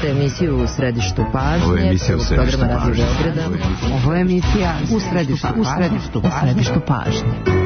Slušate emisiju U središtu pažnje. Ovo je emisija U središtu pažnje. Ovo je emisija U središtu pažnje.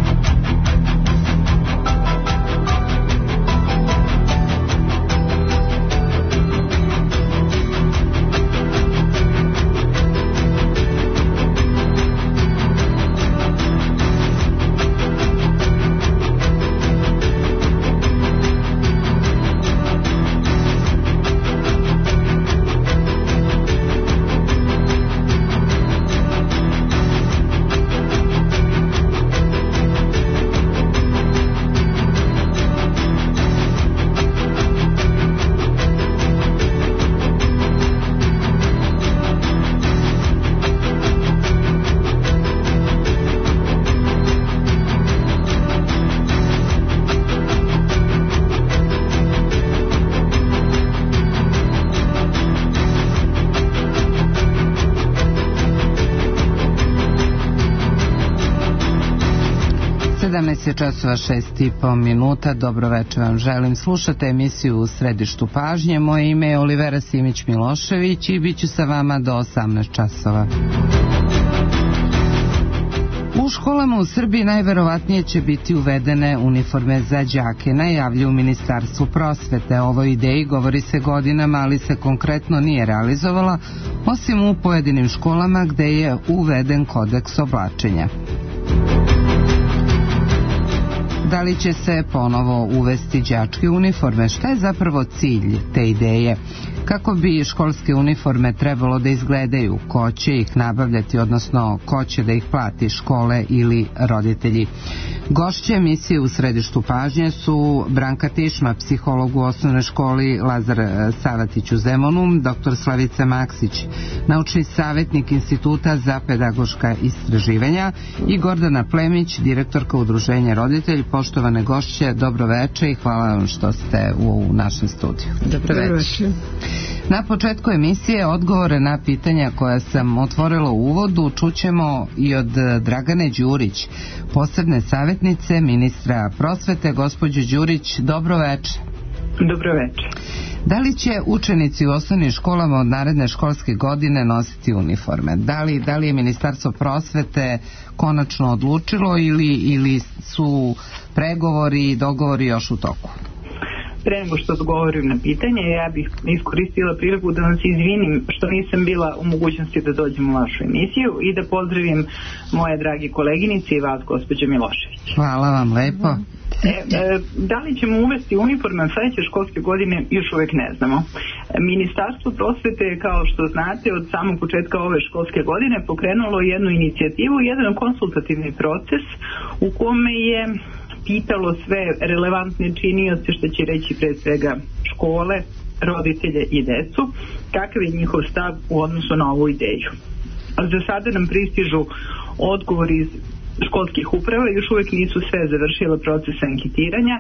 Časova 6,5 minuta. Dobro večer vam želim. Slušate emisiju U središtu pažnje. Moje ime je Olivera Simić-Milošević i bit ću sa vama do 18 časova. U školama u Srbiji najverovatnije će biti uvedene uniforme za đake, najavljuju Ministarstvu prosvete. O ovoj ideji govori se godinama, ali se konkretno nije realizovala, osim u pojedinim školama gde je uveden kodeks oblačenja. Da li će se ponovo uvesti đačke uniforme? Šta je zapravo cilj te ideje? Kako bi školske uniforme trebalo da izgledaju? Ko će ih nabavljati, odnosno ko će da ih plati, škole ili roditelji? Gošće emisije U središtu pažnje su Branka Tišma, psiholog u osnovnoj školi Lazar Savatić u Zemunu, dr. Slavica Maksić, naučni savjetnik Instituta za pedagoška istraživanja, i Gordana Plemić, direktorka Udruženja Roditelj. Poštovane gošće, dobro večer i hvala vam što ste u našem studiju. Dobro večer. Na početku emisije odgovore na pitanja koja sam otvorila u uvodu čućemo i od Dragane Đurić, posebne savjetnice ministra prosvete. Gospođo Đurić, dobro večer. Dobro večer. Da li će učenici u osnovnim školama od naredne školske godine nositi uniforme? Da li je Ministarstvo prosvete konačno odlučilo ili su pregovori i dogovori još u toku? Pre nego što odgovorim na pitanje, ja bih iskoristila priliku da vam se izvinim što nisam bila u mogućnosti da dođem u vašu emisiju i da pozdravim moje dragi koleginice i vas, gospođo Milošević. Hvala vam lepo. Da li ćemo uvesti uniforme od sledeće školske godine, još uvek ne znamo. Ministarstvo prosvete, kao što znate, od samog početka ove školske godine pokrenulo jednu inicijativu, jedan konsultativni proces u kome je pitalo sve relevantne činioce, što će reći pre svega škole, roditelje i decu, kakav je njihov stav u odnosu na ovu ideju. Za sada nam pristižu odgovori iz školskih uprava, još uvek nisu sve završile proces anketiranja.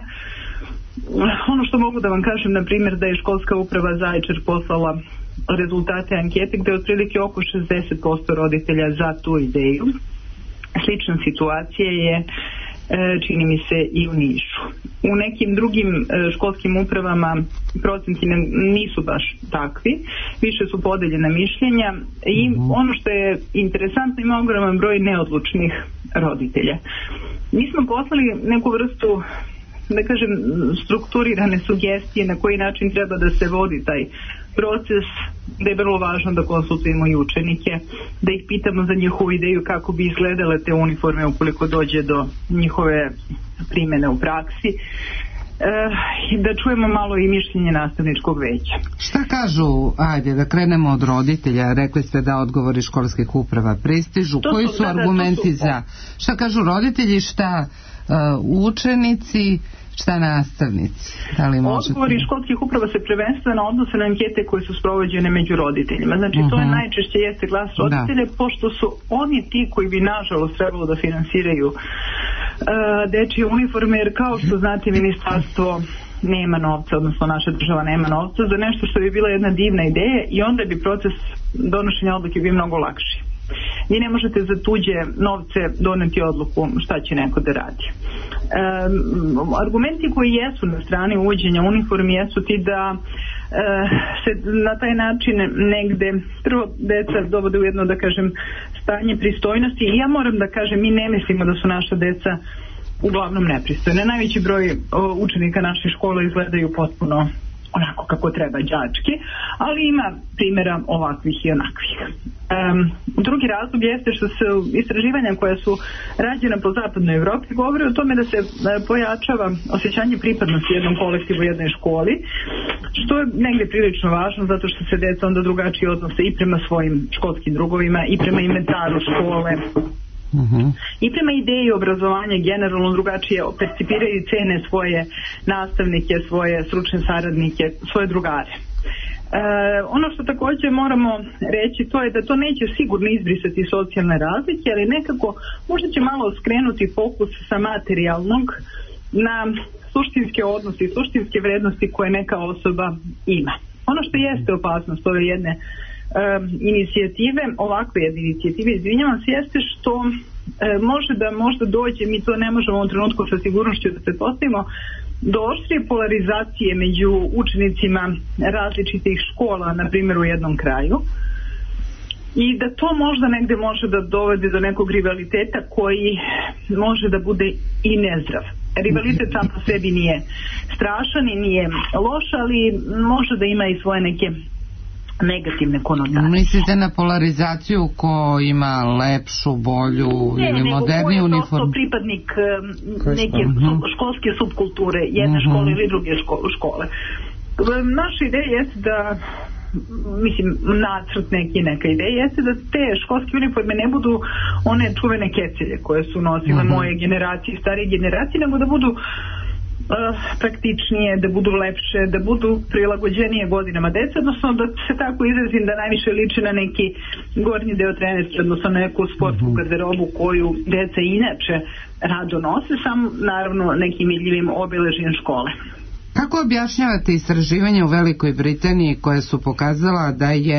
Ono što mogu da vam kažem, na primjer, da je školska uprava Zaječar poslala rezultate ankete gde je otprilike oko 60% roditelja za tu ideju. Slična situacija je, čini mi se, i u Nišu. U nekim drugim školskim upravama procenti nisu baš takvi, više su podeljena mišljenja i ono što je interesantno, ima ogroman broj neodlučnih roditelja. Mi smo poslali neku vrstu, da kažem, strukturirane sugestije na koji način treba da se vodi taj proces, da je vrlo važno da konsultujemo i učenike, da ih pitamo za njihovu ideju kako bi izgledale te uniforme ukoliko dođe do njihove primene u praksi, da čujemo malo i mišljenje nastavničkog veća. Šta kažu, ajde da krenemo od roditelja, rekli ste da odgovori školskih uprava pristižu, koji su argumenti za, šta kažu roditelji, šta učenici, šta nastavnici? Odgovori školskih uprava se prvenstveno odnose na ankete koje su sprovođene među roditeljima. Znači to je najčešće jeste glas roditelja, pošto su oni ti koji bi nažalost trebalo da finansiraju dečije uniforme, jer kao što znate ministarstvo nema novca, odnosno naša država nema novca za nešto što bi bila jedna divna ideja i onda bi proces donošenja odluke bio mnogo lakši. Vi ne možete za tuđe novce doneti odluku šta će neko da radi. Argumenti koji jesu na strani uvođenja uniformi jesu ti da se na taj način negde prvo deca dovode u jedno, da kažem, stanje pristojnosti i ja moram da kažem, mi ne mislimo da su naša deca uglavnom nepristojne. Najveći broj učenika naše škole izgledaju potpuno onako kako treba, đački, ali ima primjera ovakvih i onakvih. Drugi razlog jeste što se istraživanja koja su rađena po zapadnoj Evropi govore o tome da se pojačava osjećanje pripadnosti jednom kolektivu, jednoj školi, što je negdje prilično važno zato što se deca onda drugačije odnose i prema svojim školskim drugovima i prema inventaru škole. I prema ideji obrazovanja generalno drugačije percipiraju i cene svoje nastavnike, svoje stručne saradnike, svoje drugare. Ono što također moramo reći to je da to neće sigurno izbrisati socijalne razlike, ali nekako možda će malo skrenuti fokus sa materijalnog na suštinske odnose i suštinske vrednosti koje neka osoba ima. Ono što jeste opasnost ove jedne inicijative, ovakve jedne inicijative, izvinjavam se, jeste što može da možda dođe, mi to ne možemo u ovom trenutku sa sigurnošću da se postavimo, do oštrije polarizacije među učenicima različitih škola, na primjer u jednom kraju, i da to možda negde može da dovede do nekog rivaliteta koji može da bude i nezdrav. Rivalitet sam po sebi nije strašan i nije loš, ali može da ima i svoje neke negativne konotacije. Mislite na polarizaciju ko ima lepšu, bolju ili moderniju uniformu? Ne, pripadnik neke školske subkulture, jedne škole ili druge škole. Naša ideja jeste da, mislim, nacrt neka ideja jeste da te školske uniforme ne budu one čuvene kecelje koje su nosile moje generacije, starije generacije, nego da budu praktičnije, da budu lepše, da budu prilagođenije godinama dece, odnosno da se tako izrazim da najviše liči na neki gornji deo trenerstva, odnosno na neku sportsku garderobu koju deca inače rado nose, samo naravno nekim vidljivim obeležjem škole. Kako objašnjavate istraživanje u Velikoj Britaniji koje su pokazala da je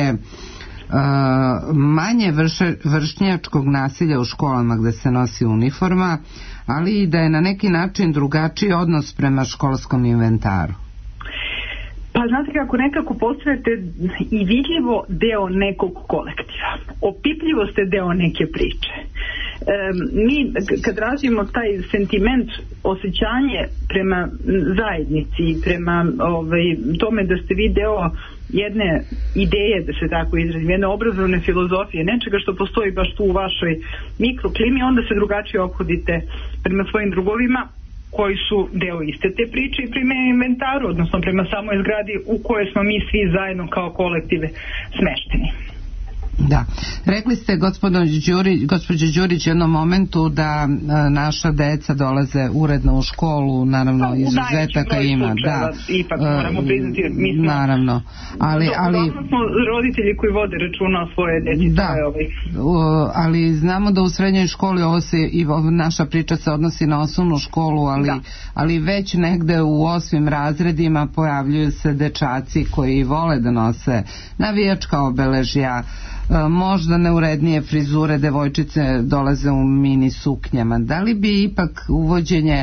manje vršnjačkog nasilja u školama gde se nosi uniforma, ali i da je na neki način drugačiji odnos prema školskom inventaru? Pa znate kako, nekako postajete i vidljivo deo nekog kolektiva. Opipljivo ste deo neke priče. Mi kad razvijemo taj sentiment, osjećanje prema zajednici, prema tome da ste vi deo jedne ideje, da se tako izrazim, jedne obrazovne filozofije, nečega što postoji baš tu u vašoj mikroklimi, onda se drugačije ophodite prema svojim drugovima koji su deo iste te priče i prema inventaru, odnosno prema samoj zgradi u kojoj smo mi svi zajedno kao kolektive smešteni. Da. Rekli ste, gospođo Đurić, jednom momentu da naša deca dolaze uredno u školu, naravno izuzetaka ima. Da. Ipak moramo priznati, mi smo, naravno. Ali smo roditelji koji vode računa o svoje deci. Da, ali znamo da u srednjoj školi naša priča se odnosi na osnovnu školu, ali već negde u 8. razredima pojavljuju se dečaci koji vole da nose navijačka obeležja, možda neurednije frizure, devojčice dolaze u mini suknjama. Da li bi ipak uvođenje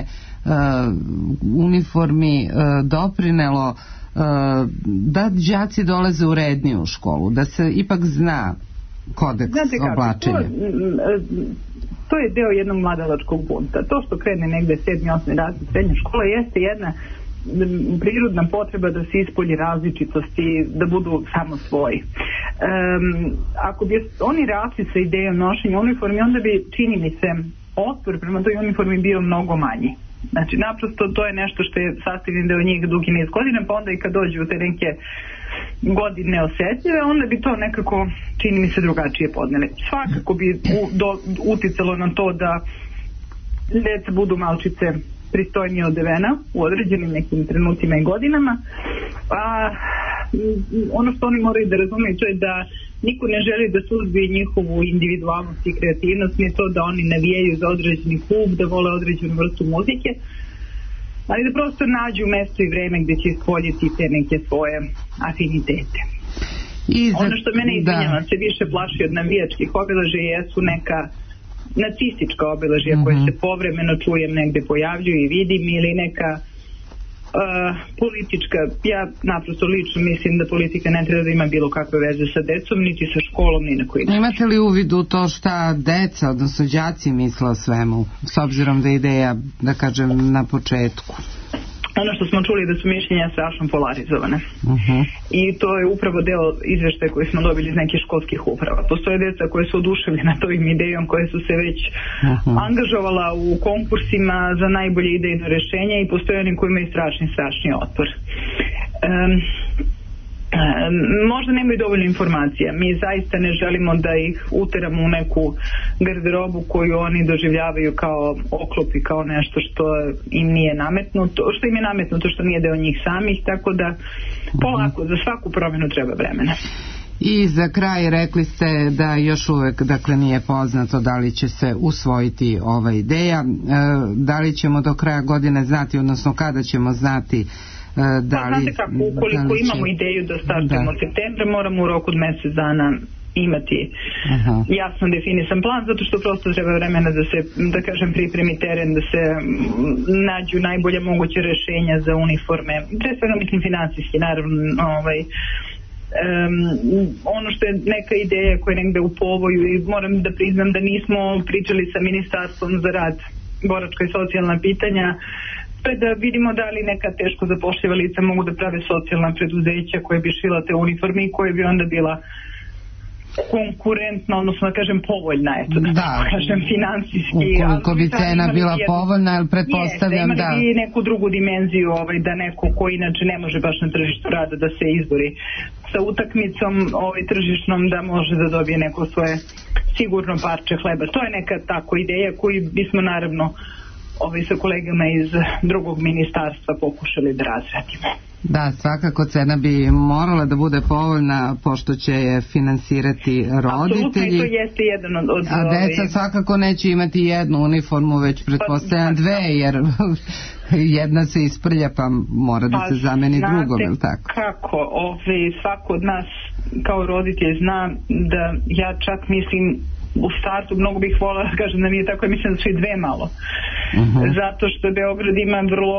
uniformi doprinelo da đaci dolaze u redniju školu, da se ipak zna kodeks oblačenja? To je deo jednog mladalačkog bunta. To što krene negde 7. 8. razred srednje škole jeste jedna prirodna potreba da se ispolji različitosti, da budu samo svoji. Ako bi oni rasli sa idejom nošenja uniformi, onda bi, čini mi se, otpor prema toj uniformi bio mnogo manji. Znači, naprosto to je nešto što je sastavljen deo njih dugi niz godina, pa onda i kad dođu u te neke godine osjetljive, onda bi to nekako, čini mi se, drugačije podneli. Svakako bi uticalo na to da deca budu malčice pristojnije odevena u određenim nekim trenutima i godinama, a ono što oni moraju da razumiju to je da niko ne želi da suzbije njihovu individualnost i kreativnost, nije to da oni navijaju za određeni klub, da vole određenu vrstu muzike, ali da prosto nađu mesto i vreme gde će ispoljiti te neke svoje afinitete. Ono što mene izvinjava se više plaši od navijačkih obeležja jesu neka nacistička obeležja koje se povremeno čujem negde pojavljuju i vidim, ili neka politička, ja naprosto lično mislim da politika ne treba da ima bilo kakve veze sa decom, niti sa školom, ni na koji način. Imate li uvid u to šta deca, odnosno đaci misle o svemu, s obzirom da je ideja, da kažem, na početku? Ono što smo čuli da su mišljenja strašno polarizovane. I to je upravo deo izveštaja koji smo dobili iz nekih školskih uprava. Postoje deca koje su oduševljena tovim idejom, koje su se već angažovala u konkursima za najbolje idejno rešenje i postoje oni koji imaju strašni otpor. Možda nemaju dovoljno informacija. Mi zaista ne želimo da ih uteramo u neku garderobu koju oni doživljavaju kao oklop i kao nešto što im nije nametnuto, što im je nametnuto, što nije deo njih samih, tako da polako, za svaku promjenu treba vremena. I za kraj rekli ste da još uvek, dakle, nije poznato da li će se usvojiti ova ideja, da li ćemo do kraja godine znati, odnosno kada ćemo znati. Znate kako, ukoliko imamo ideju da startujemo od septembra, moramo u roku od mjesec dana imati jasno definisan plan, zato što prosto treba vremena da se, da kažem, pripremi teren, da se nađu najbolje moguće rešenja za uniforme. Pre svega mislim finansijski, naravno, ono što je neka ideja koja je negde u povoju i moram da priznam da nismo pričali sa Ministarstvom za rad, boračka i socijalna pitanja, da vidimo da li neka teško zapošljiva lica mogu da prave socijalna preduzeća koje bi šila te uniforme i koje bi onda bila konkurentna, odnosno da kažem povoljna, eto da kažem finansijski. Ukoliko bi cena bila povoljna, ali pretpostavljam da... Imali bi neku drugu dimenziju, da neko ko inače ne može baš na tržištu rada da se izbori sa utakmicom tržišnom, da može da dobije neko svoje sigurno parče hleba. To je neka tako ideja koju bismo naravno sa kolegama iz drugog ministarstva pokušali da razradimo. Da, svakako cena bi morala da bude povoljna, pošto će je finansirati roditelji. Apsolutno, i to jeste jedan od... A deca svakako neće imati jednu uniformu, već pretpostavljam dve, jer jedna se isprlja pa mora da se zameni drugom, je li tako? Kako, svako od nas kao roditelj zna da ja čak mislim u startu mnogo bih volila da kažem da mi je tako, mislim da su i dve malo. Zato što Beograd ima vrlo,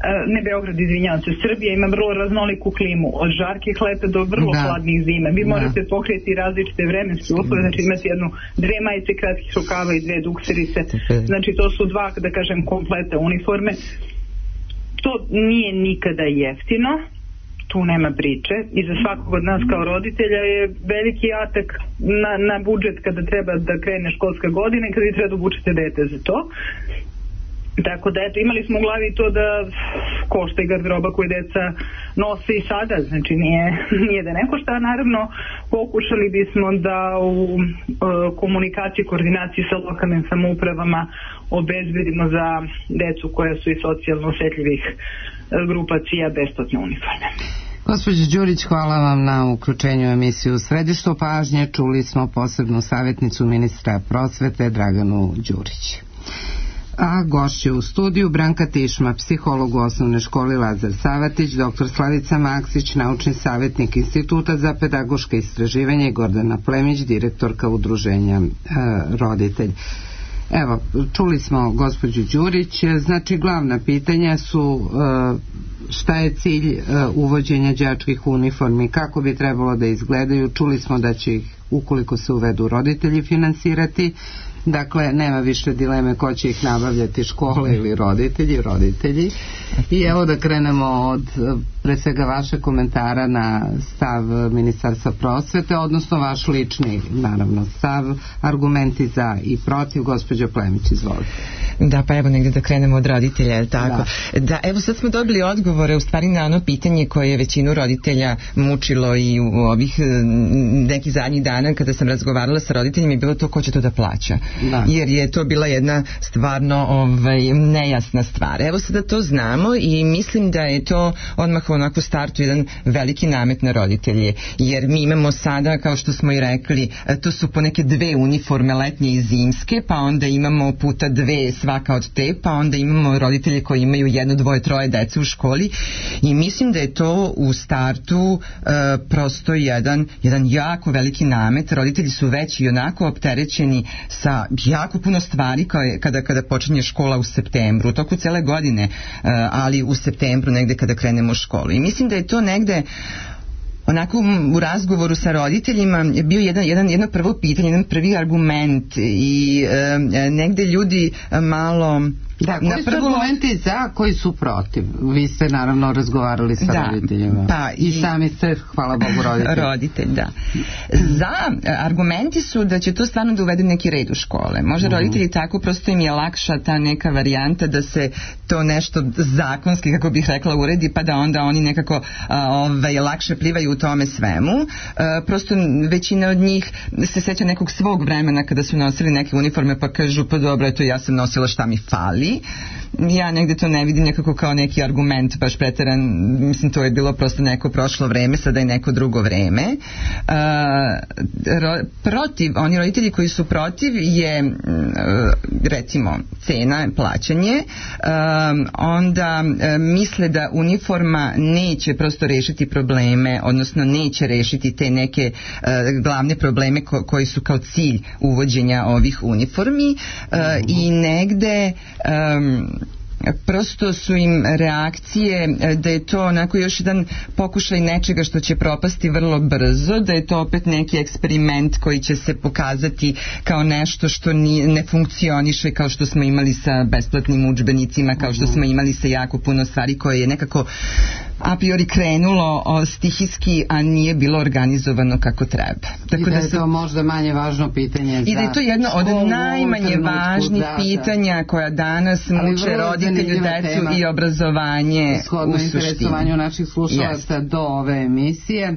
Srbija ima vrlo raznoliku klimu, od žarkih leta do vrlo hladnih zima. Vi morate pokriti različite vremenske uslove, znači imate dve majice kratkih rukava i dve dukserice. Znači to su dva, da kažem, kompleta uniforme. To nije nikada jeftino, tu nema priče i za svakog od nas kao roditelja je veliki atak na budžet kada treba da krene školska godina i kada vi treba da obučite dete za to. Tako da eto, imali smo u glavi to da košta i garderoba koju deca nose i sada, znači nije da ne košta, a naravno pokušali bismo da u komunikaciji, koordinaciji sa lokalnim samoupravama obezbedimo za decu koja su iz socijalno osetljivih grupacija besplatne uniforme. Gospođo Đurić, hvala vam na uključenju emisiju Središtu pažnje. Čuli smo posebnu savjetnicu ministra prosvete Draganu Đurić. A gošće u studiju Branka Tišma, psiholog u osnovnoj školi Lazar Savatić, dr. Slavica Maksić, naučni savjetnik Instituta za pedagoške istraživanje i Gordana Plemić, direktorka udruženja Roditelj. Evo, čuli smo gospođu Đurić, znači glavna pitanja su šta je cilj uvođenja đačkih uniformi, kako bi trebalo da izgledaju, čuli smo da će ih, ukoliko se uvedu, roditelji finansirati. Dakle, nema više dileme ko će ih nabavljati, škole ili roditelji. I evo da krenemo od pre svega vaše komentara na stav Ministarstva prosvete, odnosno vaš lični, naravno, stav, argumenti za i protiv. Gospođo Plemić, izvolite. Da, pa evo negdje da krenemo od roditelja, je li tako? Da, evo sad smo dobili odgovore u stvari na ono pitanje koje je većinu roditelja mučilo i u ovih nekih zadnjih dana kada sam razgovarala sa roditeljima je bilo to ko će to da plaća. Jer je to bila jedna stvarno nejasna stvar. Evo sada to znamo i mislim da je to odmah onako startu jedan veliki namet na roditelje, jer mi imamo sada, kao što smo i rekli, to su po neke 2 uniforme, letnje i zimske, pa onda imamo puta 2 svaka od te, pa onda imamo roditelje koji imaju 1, 2, 3 dece u školi i mislim da je to u startu prosto jedan jako veliki namet. Roditelji su već i onako opterećeni sa jako puno stvari kada počinje škola u septembru, u toku cele godine, ali u septembru negde kada krenemo u školu. I mislim da je to negde onako u razgovoru sa roditeljima je bio jedno prvo pitanje, jedan prvi argument i negde ljudi malo... Da, koji su argumenti za, koji su protiv? Vi ste naravno razgovarali sa roditeljima. Pa, i sami ste, hvala Bogu, roditelj, da. Za argumenti su da će to stvarno da uvede neki red u škole. Možda roditelji tako, prosto im je lakša ta neka varijanta da se to nešto zakonski, kako bih rekla, uredi, pa da onda oni nekako lakše plivaju u tome svemu. Prosto većina od njih se seća nekog svog vremena kada su nosili neke uniforme, pa kažu, pa dobro, eto ja sam nosila, šta mi fali. Ja negde to ne vidim nekako kao neki argument baš preteran, mislim to je bilo prosto neko prošlo vreme, sada je neko drugo vreme. Oni roditelji koji su protiv je recimo cena, plaćanje, onda misle da uniforma neće prosto rešiti probleme, odnosno neće rešiti te neke glavne probleme koji su kao cilj uvođenja ovih uniformi i negde prosto su im reakcije da je to onako još jedan pokušaj nečega što će propasti vrlo brzo, da je to opet neki eksperiment koji će se pokazati kao nešto što ne funkcioniše, kao što smo imali sa besplatnim udžbenicima, kao što smo imali sa jako puno stvari koje je nekako a priori krenulo stihijski, a nije bilo organizovano kako treba. Tako da je to možda manje važno pitanje za i da je to jedno od najmanje važnih pitanja koja danas muče roditelju, decu i obrazovanje shodno u suštini. Interesovanju naših slušalaca do ove emisije.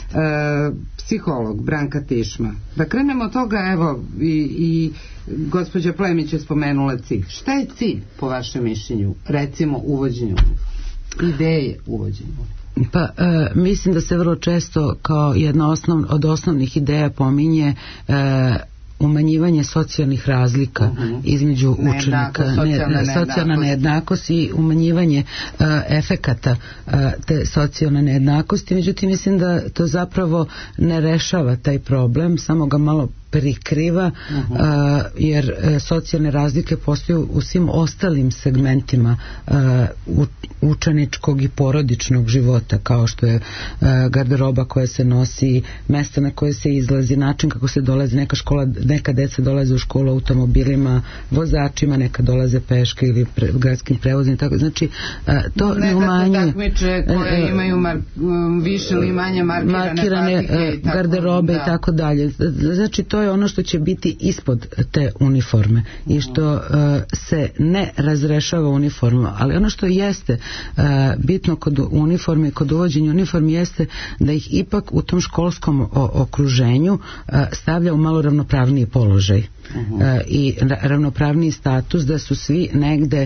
Psiholog Branka Tišma. Da krenemo od toga, evo i gospođa Plemić je spomenula cilj. Šta je cilj po vašem mišljenju, recimo uvođenju ideje uvođenja? Pa mislim da se vrlo često kao jedna od osnovnih ideja pominje umanjivanje socijalnih razlika između učenika, socijalna nejednakost i umanjivanje efekata te socijalne nejednakosti. Međutim, mislim da to zapravo ne rešava taj problem, samo ga malo prikriva, jer socijalne razlike postoje u svim ostalim segmentima učeničkog i porodičnog života, kao što je garderoba koja se nosi, mesta na koje se izlazi, način kako se dolazi, neka deca dolaze u školu automobilima, vozačima, neka dolaze peške ili gradskim prevozima, tako. Znači, to ne umanjuje. Neka se takmiče koje imaju više ili manje markirane garderobe i tako dalje. Znači, to je ono što će biti ispod te uniforme i što se ne razrešava uniforma, ali ono što jeste bitno kod uniforme, kod uvođenja uniformi jeste da ih ipak u tom školskom okruženju stavlja u malo ravnopravniji položaj i ravnopravniji status, da su svi negde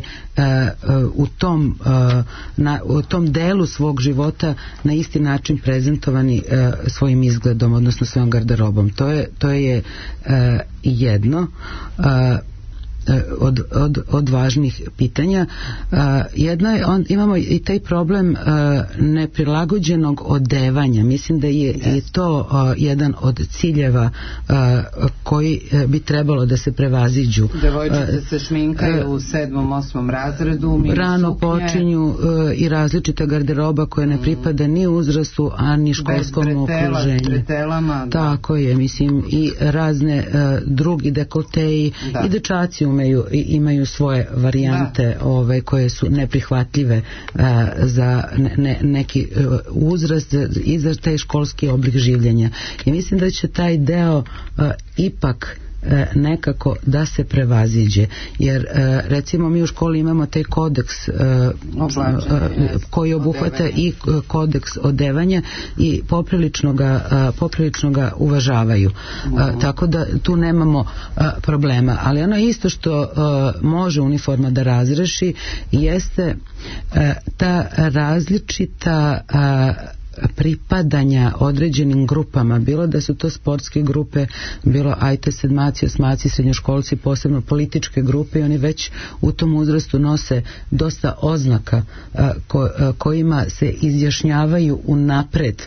u tom delu svog života na isti način prezentovani svojim izgledom, odnosno svojom garderobom. To je jedno od važnih pitanja. Jedno je, imamo i taj problem neprilagođenog odevanja. Mislim da je i to jedan od ciljeva koji bi trebalo da se prevaziđu. Devojčice se šminkaju u 7. 8. razredu, rano počinju i različita garderoba koja ne pripada ni uzrastu, a ni školskom okruženju. Tako je, mislim, i razne drugi dekolteji i dečaci imaju svoje varijante koje su neprihvatljive za neki uzrast i za taj školski oblik življenja. I mislim da će taj deo ipak nekako da se prevaziđe, jer recimo mi u školi imamo taj kodeks koji obuhvata i kodeks odevanja i poprilično ga uvažavaju, tako da tu nemamo problema, ali ono isto što može uniforma da razreši jeste ta različita pripadanja određenim grupama, bilo da su to sportske grupe, bilo ajte sedmaci, osmaci, srednjoškolci, posebno političke grupe, i oni već u tom uzrastu nose dosta oznaka kojima se izjašnjavaju unapred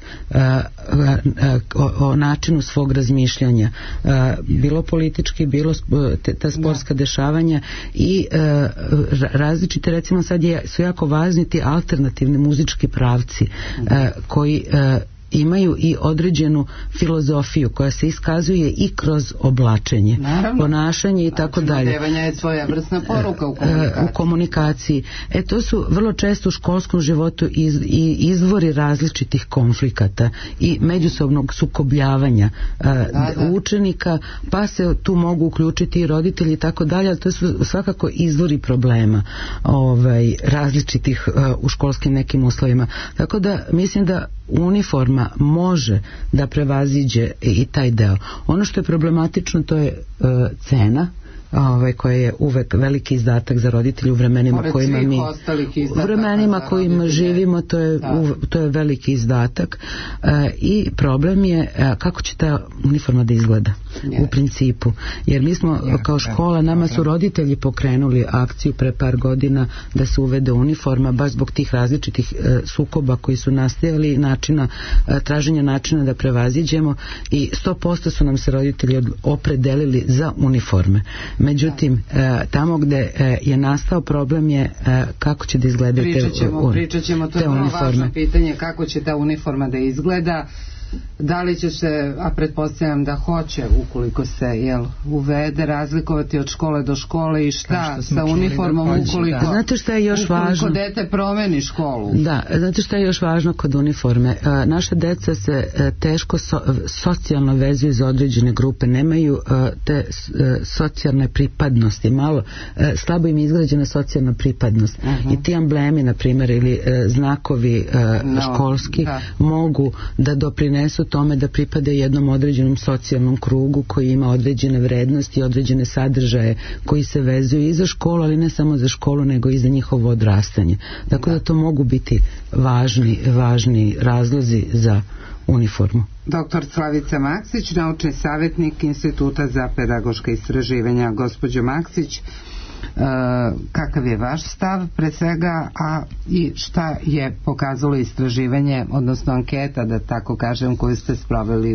o načinu svog razmišljanja, bilo politički, bilo ta sportska dešavanja i različite, recimo sad su jako važni ti alternativni muzički pravci koji imaju i određenu filozofiju koja se iskazuje i kroz oblačenje, ponašanje i tako dalje. Odevanje je svojevrsna poruka u komunikaciji. To su vrlo često u školskom životu izvori različitih konflikata i međusobnog sukobljavanja učenika, pa se tu mogu uključiti i roditelji i tako dalje, ali to su svakako izvori problema različitih u školskim nekim uslovima. Tako da mislim da uniforma može da prevaziđe i taj deo. Ono što je problematično, to je cena, koja je uvek veliki izdatak za roditelje u vremenima kojima živimo, to je veliki izdatak i problem je kako će ta uniforma da izgleda u principu, jer mi smo kao škola, nama su roditelji pokrenuli akciju pre par godina da se uvede uniforma baš zbog tih različitih sukoba koji su nastajali, traženja načina da prevaziđemo, i 100% su nam se roditelji opredelili za uniforme. Međutim, tamo gde je nastao problem je kako će da izgledaju te uniforme. Pričat ćemo, to je vrlo važno pitanje, kako će ta uniforma da izgleda, da li će se, a pretpostavljam da hoće, ukoliko se uvede, razlikovati od škole do škole i šta sa uniformom ukoliko, znate šta je još važno? Dete promeni školu. Da, znate šta je još važno kod uniforme? Naša deca se teško socijalno vezuju za određene grupe, nemaju te socijalne pripadnosti, malo slabo im je izgrađena socijalna pripadnost. I ti amblemi, na primjer, ili znakovi školski mogu da doprinesu tome da pripade jednom određenom socijalnom krugu koji ima određene vrednosti i određene sadržaje koji se vezuju i za školu, ali ne samo za školu, nego i za njihovo odrastanje. Tako da to mogu biti važni razlozi za uniformu. Dr. Slavica Maksić, naučni savjetnik Instituta za pedagoška istraživanja. Gospođo Maksić, kakav je vaš stav pre svega, a i šta je pokazalo istraživanje, odnosno anketa, da tako kažem, koju ste sproveli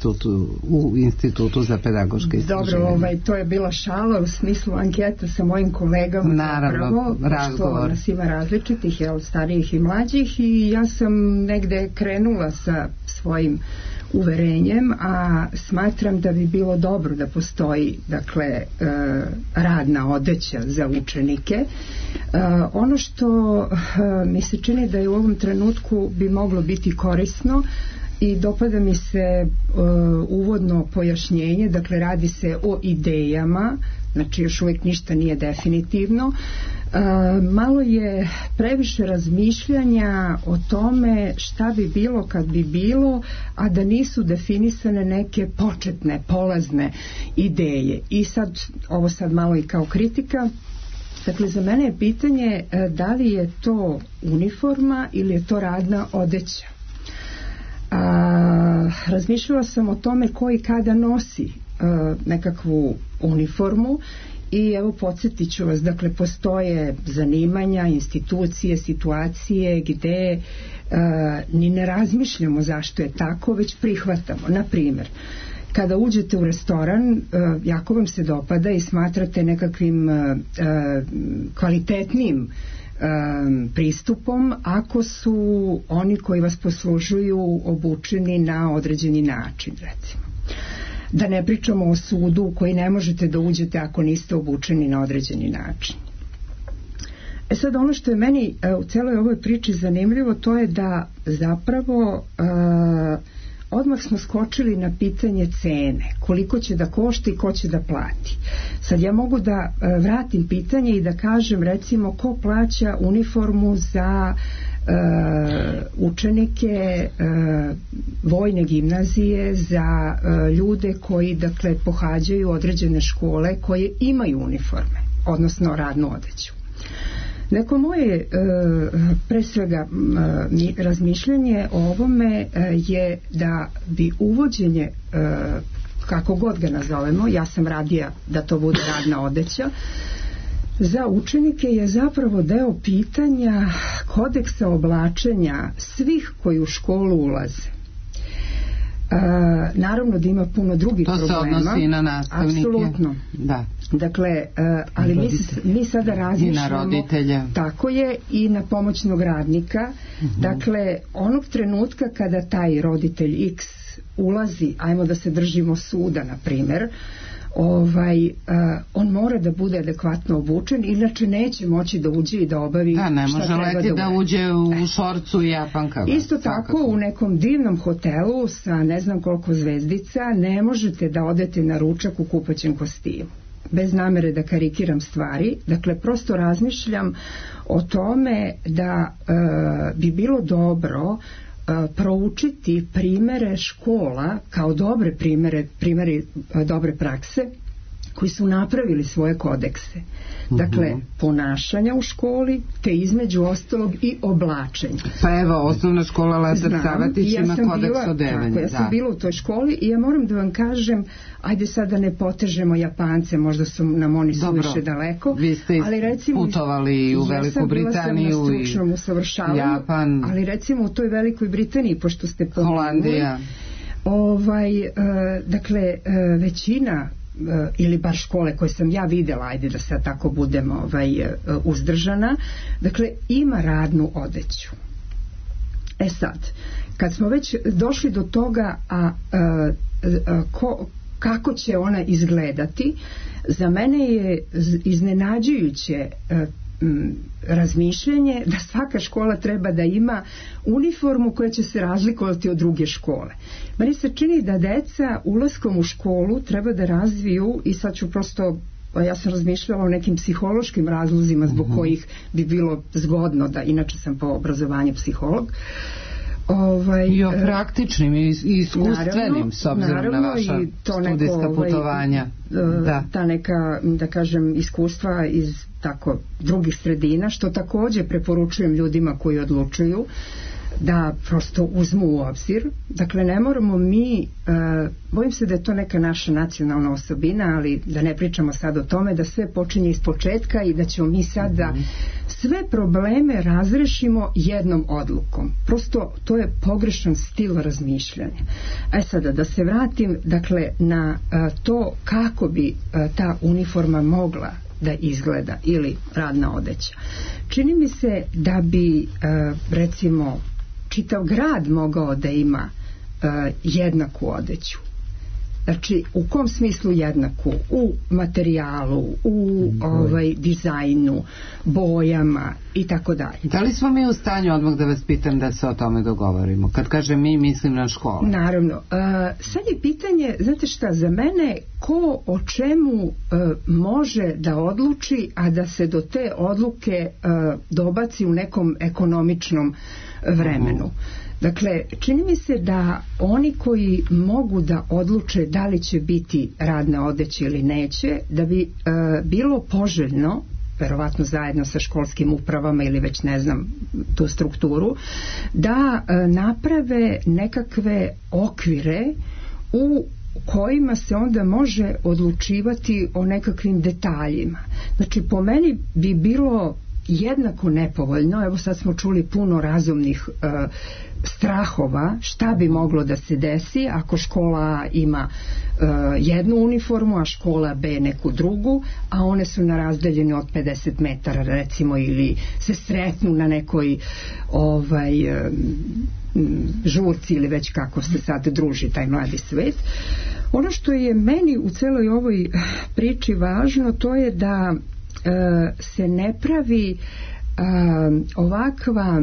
u Institutu za pedagoške istraživanja? Dobro, to je bila šala u smislu anketa sa mojim kolegama. Naravno, razgovor. Što nas ima različitih, starijih i mlađih, i ja sam negde krenula sa svojim uverenjem, a smatram da bi bilo dobro da postoji, dakle, radna odeća za učenike. Ono što mi se čini da je u ovom trenutku bi moglo biti korisno i dopada mi se uvodno pojašnjenje, dakle radi se o idejama, znači još uvijek ništa nije definitivno. Malo je previše razmišljanja o tome šta bi bilo kad bi bilo, a da nisu definisane neke početne, polazne ideje. I ovo sad malo i kao kritika. Dakle, za mene je pitanje da li je to uniforma ili je to radna odeća. Razmišljala sam o tome ko i kada nosi nekakvu uniformu. I evo, podsjetit ću vas, dakle, postoje zanimanja, institucije, situacije gde ni ne razmišljamo zašto je tako, već prihvatamo. Na primjer, kada uđete u restoran, jako vam se dopada i smatrate nekakvim kvalitetnim pristupom ako su oni koji vas poslužuju obučeni na određeni način, recimo. Da ne pričamo o sudu u koji ne možete da uđete ako niste obučeni na određeni način. Sad, ono što je meni u celoj ovoj priči zanimljivo, to je da zapravo odmah smo skočili na pitanje cene, koliko će da košta i ko će da plati. Sad ja mogu da vratim pitanje i da kažem, recimo, ko plaća uniformu za učenike vojne gimnazije, za ljude koji, dakle, pohađaju određene škole koje imaju uniforme, odnosno radnu odeću. Neko moje pre svega razmišljanje o ovome je da bi uvođenje, kako god ga nazovemo, ja sam radija da to bude radna odeća, za učenike je zapravo deo pitanja kodeksa oblačenja svih koji u školu ulaze. Naravno da ima puno drugih problema. To se odnosi i na nastavnike. Apsolutno. Da. Dakle, ali mi sada razmišljamo, i na roditelje. Tako je, i na pomoćnog radnika. Dakle, onog trenutka kada taj roditelj X ulazi, ajmo da se držimo suda, na primjer, on mora da bude adekvatno obučen, inače neće moći da uđe i da obavi šta treba da ne može leti da uđe u šorcu i japankama. Isto tako u nekom divnom hotelu sa ne znam koliko zvezdica ne možete da odete na ručak u kupaćem kostimu. Bez namere da karikiram stvari, dakle prosto razmišljam o tome da bi bilo dobro proučiti primere škola kao dobre primere dobre prakse koji su napravili svoje kodekse. Dakle, ponašanja u školi, te između ostalog i oblačenja. Pa evo, osnovna škola Lazar Savatić ima kodeks odevanja. Ja sam bila u toj školi i ja moram da vam kažem, ajde sad da ne potežemo Japance, možda su nam oni suviše daleko. Vi ste putovali u Veliku Britaniju i stručnom usavršavanju, Japan, ali recimo u toj Velikoj Britaniji, pošto ste Holandija, dakle, većina ili bar škole koje sam ja videla, ajde da sad tako budem uzdržana, dakle ima radnu odeću. Sad, kad smo već došli do toga kako će ona izgledati, za mene je iznenađujuće razmišljanje da svaka škola treba da ima uniformu koja će se razlikovati od druge škole. Meni se čini da deca ulaskom u školu treba da razviju, i sad ću prosto, ja sam razmišljala o nekim psihološkim razlozima zbog kojih bi bilo zgodno da, inače sam po obrazovanju psiholog, i o praktičnim i iskustvenim, s obzirom na vaša studijska putovanja. Ta neka, da kažem, iskustva iz tako drugih sredina, što također preporučujem ljudima koji odlučuju da prosto uzmu u obzir. Dakle, ne moramo mi, bojim se da je to neka naša nacionalna osobina, ali da ne pričamo sad o tome, da sve počinje iz početka i da ćemo mi sad da sve probleme razrešimo jednom odlukom. Prosto to je pogrešan stil razmišljanja. Sada da se vratim, dakle, na to kako bi ta uniforma mogla da izgleda, ili radna odeća. Čini mi se da bi recimo čitav grad mogao da ima jednaku odeću. Znači, u kom smislu jednaku? U materijalu, u dizajnu, bojama i tako dalje. Da li smo mi u stanju, odmah da vas pitam, da se o tome dogovorimo? Kad kažem mi, mislim na školu. Naravno. Sad je pitanje, znate šta, za mene, ko o čemu može da odluči, a da se do te odluke dobaci u nekom ekonomičnom vremenu. Dakle, čini mi se da oni koji mogu da odluče da li će biti radna odeća ili neće, da bi bilo poželjno, verovatno zajedno sa školskim upravama ili već ne znam tu strukturu, da naprave nekakve okvire u kojima se onda može odlučivati o nekakvim detaljima. Znači, po meni bi bilo jednako nepovoljno, evo sad smo čuli puno razumnih strahova šta bi moglo da se desi ako škola A ima jednu uniformu, a škola B neku drugu, a one su na razdaljini od 50 metara recimo, ili se sretnu na nekoj žurci ili već kako se sad druži taj mladi svet. Ono što je meni u celoj ovoj priči važno, to je da se ne pravi ovakva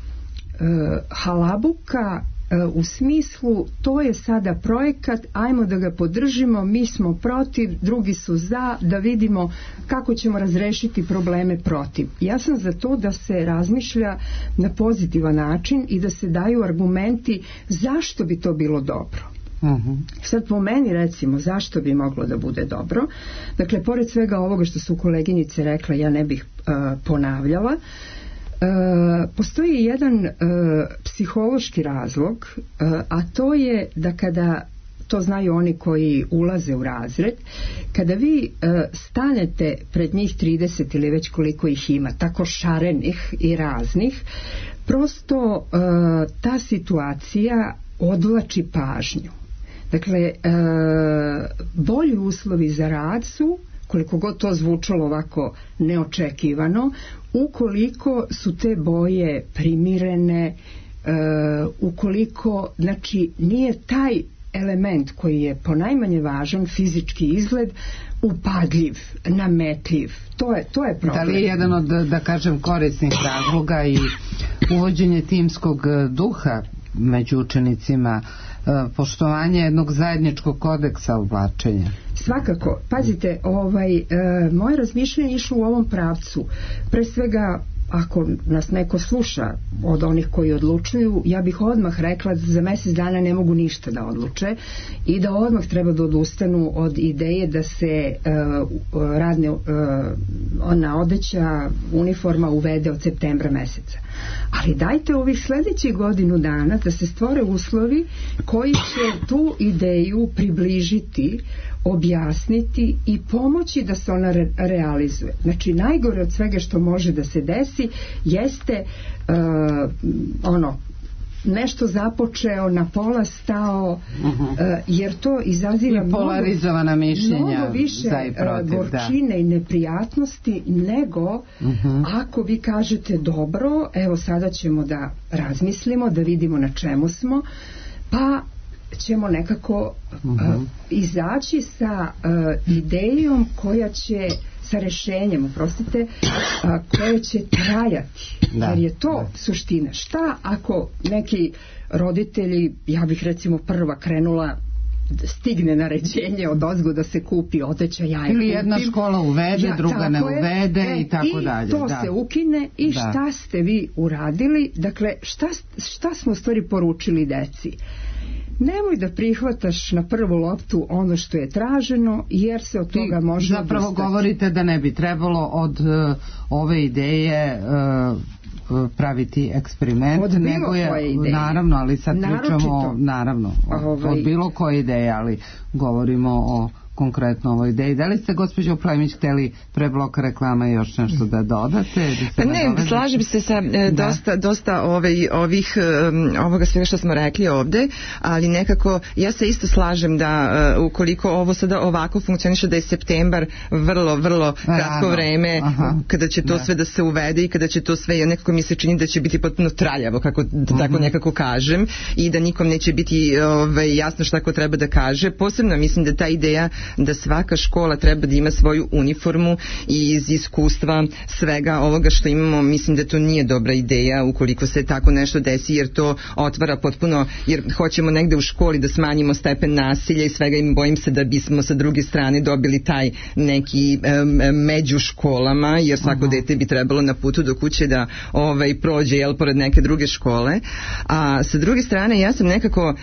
halabuka u smislu to je sada projekat, ajmo da ga podržimo, mi smo protiv, drugi su za, da vidimo kako ćemo razrešiti probleme protiv. Ja sam za to da se razmišlja na pozitivan način i da se daju argumenti zašto bi to bilo dobro. Sad po meni recimo zašto bi moglo da bude dobro, dakle pored svega ovoga što su koleginice rekla, ja ne bih ponavljala, postoji jedan psihološki razlog, a to je da kada, to znaju oni koji ulaze u razred, kada vi stanete pred njih 30 ili već koliko ih ima, tako šarenih i raznih, prosto ta situacija odvlači pažnju. Dakle, bolji uslovi za rad su, koliko god to zvučalo ovako neočekivano, ukoliko su te boje primirene, ukoliko, znači, nije taj element koji je ponajmanje važan, fizički izgled, upadljiv, nametljiv. To je problem. Da li je jedan od, da kažem, korisnih razloga i uvođenje timskog duha među učenicima, poštovanje jednog zajedničkog kodeksa oblačenja? Svakako. Pazite, moje razmišljanje išlo u ovom pravcu. Pre svega, ako nas neko sluša od onih koji odlučuju, ja bih odmah rekla da za mjesec dana ne mogu ništa da odluče i da odmah treba da odustanu od ideje da se ona odeća, uniforma uvede od septembra meseca. Ali dajte ovih sljedećih godinu dana da se stvore uslovi koji će tu ideju približiti, objasniti i pomoći da se ona realizuje. Znači, najgore od svega što može da se desi jeste nešto započeo, na pola stao, jer to izaziva polarizovana mišljenja, mnogo više gorčine i neprijatnosti nego ako vi kažete dobro, evo sada ćemo da razmislimo, da vidimo na čemu smo, pa ćemo nekako izaći sa idejom koja će, sa rešenjem, oprostite, koje će trajati. Jer je to suština. Šta ako neki roditelji, ja bih recimo prva krenula, stigne naređenje od ozgo da se kupi odeća, ja je kupim. Ili jedna škola uvede, druga ne uvede i tako dalje. I to se ukine i šta ste vi uradili? Dakle, šta smo u stvari poručili deci? Nemoj da prihvataš na prvu loptu ono što je traženo, jer se od toga može zapravo odustati. Govorite da ne bi trebalo od ove ideje praviti eksperiment, od bilo koje ideje. Naravno, ali sad pričamo od bilo koje ideje, ali govorimo o konkretno ovoj ideji. Da li ste, gospođo Plemić, hteli pre bloka reklama još nešto da dodate? Pa ne, slažem se sa dosta ovoga svega što smo rekli ovde, ali nekako ja se isto slažem da ukoliko ovo sada ovako funkcioniše, da je septembar vrlo kratko vreme kada će to sve da se uvede i kada će to sve, nekako mi se čini da će biti potpuno traljavo, kako tako nekako kažem, i da nikom neće biti jasno šta ko treba da kaže. Posebno mislim da ta ideja da svaka škola treba da ima svoju uniformu, i iz iskustva svega ovoga što imamo, mislim da to nije dobra ideja ukoliko se tako nešto desi, jer to otvara potpuno, jer hoćemo negde u školi da smanjimo stepen nasilja i svega, i bojim se da bismo sa druge strane dobili taj neki među školama, jer svako dete bi trebalo na putu do kuće da prođe pored neke druge škole. A sa druge strane, ja sam nekako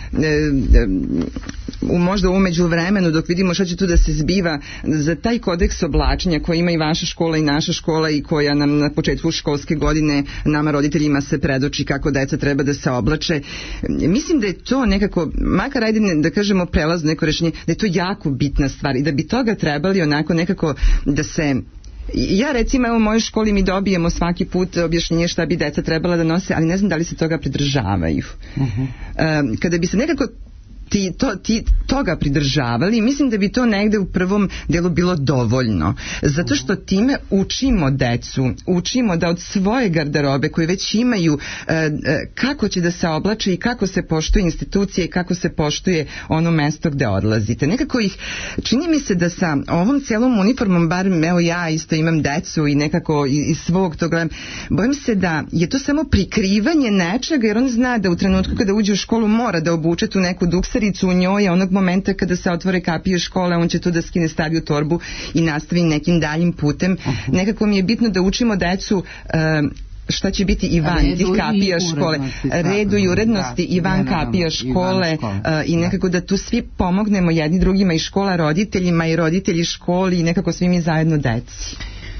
možda u međuvremenu, dok vidimo što će tu da se zbiva, za taj kodeks oblačenja koji ima i vaša škola i naša škola, i koja nam na početku školske godine nama roditeljima se predoči kako deca treba da se oblače, mislim da je to nekako, makar ajde da kažemo prelazno neko rešenje, da je to jako bitna stvar i da bi toga trebali onako nekako da se... Ja recimo, evo u mojoj školi mi dobijemo svaki put objašnjenje šta bi deca trebala da nose, ali ne znam da li se toga pridržavaju. Kada bi se nekako toga pridržavali, mislim da bi to negde u prvom delu bilo dovoljno. Zato što time učimo decu, učimo da od svoje garderobe koje već imaju, kako će da se oblače i kako se poštuje institucije i kako se poštuje ono mesto gde odlazite. Nekako čini mi se da sa ovom cijelom uniformom, bar evo ja isto imam decu i nekako iz svog to gledam, bojim se da je to samo prikrivanje nečega, jer on zna da u trenutku kada uđe u školu mora da obuče tu neku duksericu u njoj, a onog momenta kada se otvore kapije škole, on će to da skine, stavi u torbu i nastavi nekim daljim putem. Nekako mi je bitno da učimo decu šta će biti i van tih kapija škole. Redu i urednosti i van kapija škole i nekako da tu svi pomognemo jedni drugima, i škola roditeljima i roditelji školi i nekako svi mi zajedno deci.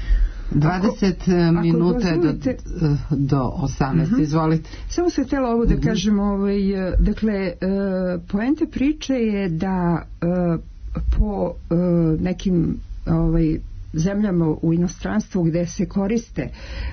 20 minuta do 18, izvolite. Samo se htjela ovo da kažem, dakle, poenta priče je da po nekim zemljama u inostranstvu gde se koriste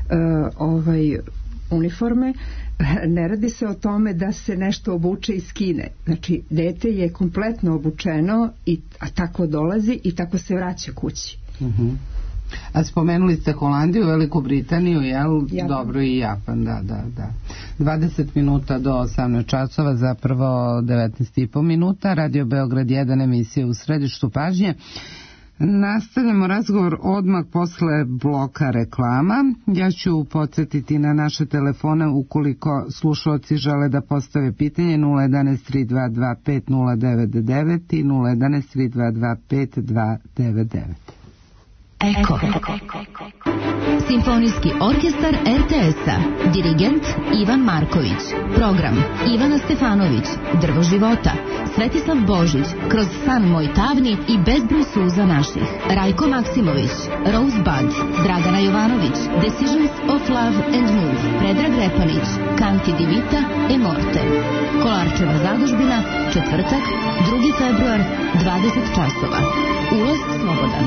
uniforme, ne radi se o tome da se nešto obuče i skine. Znači, dete je kompletno obučeno, a tako dolazi i tako se vraća kući. A spomenuli ste Holandiju, Veliku Britaniju, jel? Dobro, i Japan, da. 20 minuta do 18 časova, zapravo 19,5 minuta. Radio Beograd 1, emisija u središtu pažnje. Nastavljamo razgovor odmah posle bloka reklama. Ja ću podsjetiti na naše telefone ukoliko slušalci žele da postave pitanje 011 322 5099 i 011 322 5299. Eko. Simfonijski orkestar RTS-a. Dirigent Ivan Marković. Program Ivana Stefanović. Drvo života. Svetislav Božić. Kroz san moj tamni i bezbroj suza naših. Rajko Maksimović. Rosebud. Dragana Jovanović. Decisions of Love and Move. Predrag Repanić. Canti di vita e morte. Kolarčeva zadužbina. Četvrtak, 2. februar, 20 časova. Ulaz slobodan.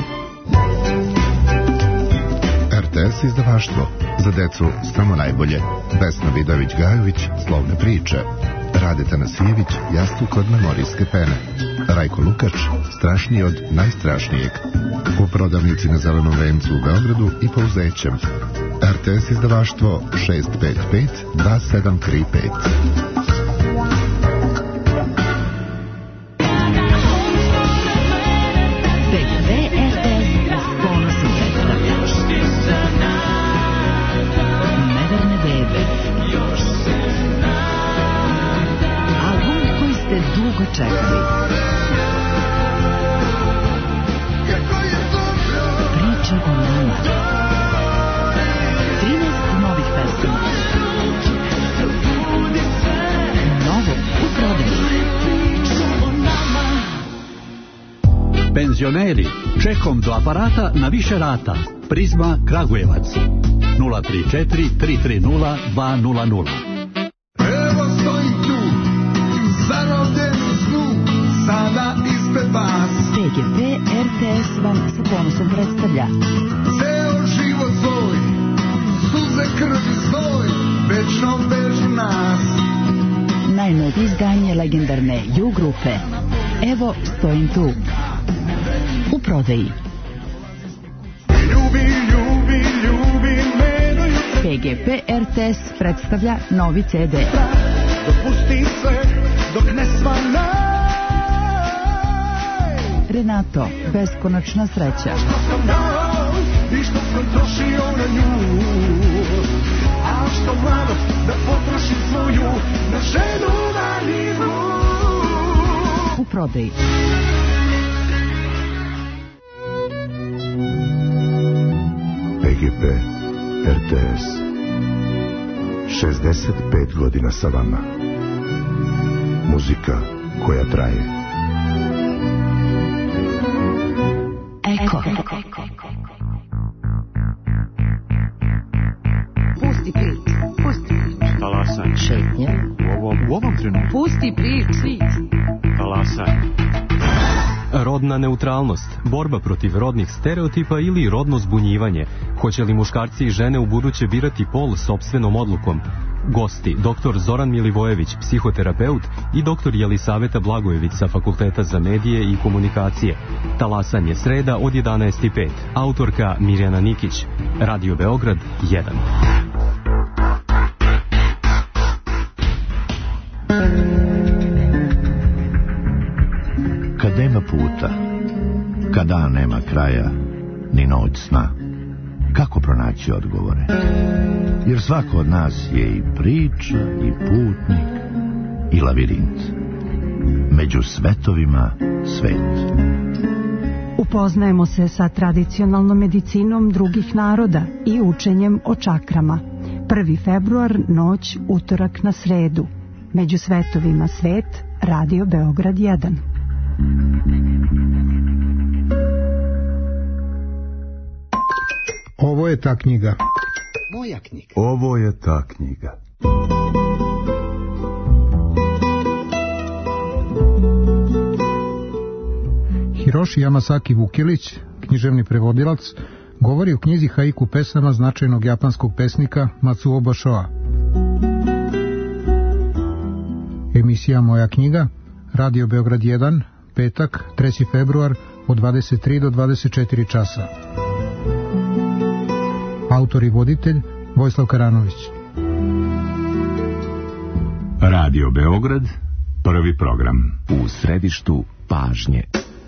RTS izdavaštvo. Za decu samo najbolje. Vesna Vidović-Gajović, Slovne priče. Rade Tanasijević, Jastuk od memorijske pene. Rajko Lukač, Strašniji od najstrašnijeg. U prodavnici na Zelenom vencu u Beogradu i po Uzećem. RTS izdavaštvo 655 2735. Čekali. Priče o nama. 13 novih pesama. Novo u prodaju. Penzioneri, čekom do aparata na više rata. Prizma Kragujevac 034 330 200. Evo stojim tu, zarobljen u snu, sada ispred vas. TGP RTS vam sa ponosom predstavlja Ceo život svoj, suze, krvi, znoj, večno vežu nas. najnovije izdanje legendarne U grupe. Evo stojim tu. U prodaji. Ljubi, ljubi, ljubi me do jutra. PGP RTS predstavlja novi CD. Dopusti sve dok ne svanaj. Renato, beskonačna sreća. Što sam dao i što sam trošio na nju. A što mlado da potrošim svoju na ženu naivnu. U prodaji. PGP RTS 65 godina sa vama. Muzika koja traje. Eko. Pusti prič, pusti prič. Talasaj. Šetnja. U ovom trenutku. Pusti prič. Talasaj. Rodna neutralnost, borba protiv rodnih stereotipa ili rodno zbunjivanje. Hoće li muškarci i žene u buduće birati pol sopstvenom odlukom? Gosti, dr. Zoran Milivojević, psihoterapeut, i dr. Jelisaveta Blagojević sa Fakulteta za medije i komunikacije. Talasanje sreda od 11:05. Autorka Mirjana Nikić. Radio Beograd 1. Kad nema puta, kad dan nema kraja, ni noć sna, kako pronaći odgovore? Jer svako od nas je i priča, i putnik, i lavirint. Među svetovima svet. Upoznajemo se sa tradicionalnom medicinom drugih naroda i učenjem o čakrama. 1. februar, noć, utorak na sredu. Među svetovima svet, Radio Beograd 1. Ovo je ta knjiga. Moja knjiga. Ovo je ta knjiga. Hiroshi Yamasaki Vukilić, književni prevodilac, govori o knjizi haiku pesama značajnog japanskog pesnika Matsuo Bashoa. Emisija Moja knjiga, Radio Beograd 1, petak, 3. februar, od 23 do 24 časa. Autor i voditelj Vojislav Karanović. Radio Beograd, prvi program. U središtu pažnje.